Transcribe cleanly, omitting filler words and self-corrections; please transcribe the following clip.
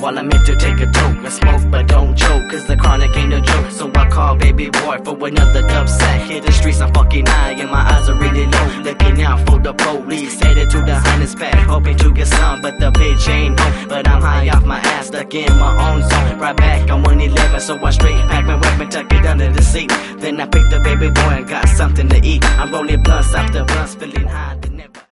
while I'm meant to take a toke. I smoke but don't choke, cause the chronic ain't a joke. So I call baby boy for another dub sack. Hit the streets, I'm fucking high and my eyes are really low. Looking out for the police, headed to the highness pad, hoping to get some, but the bitch ain't home. But I'm high off my ass, stuck in my own zone. Right back on 111, so I straight pack my weapon, tuck it under the seat. Then I picked the baby boy and got something to eat. I'm rolling blunts after blunts, feeling high.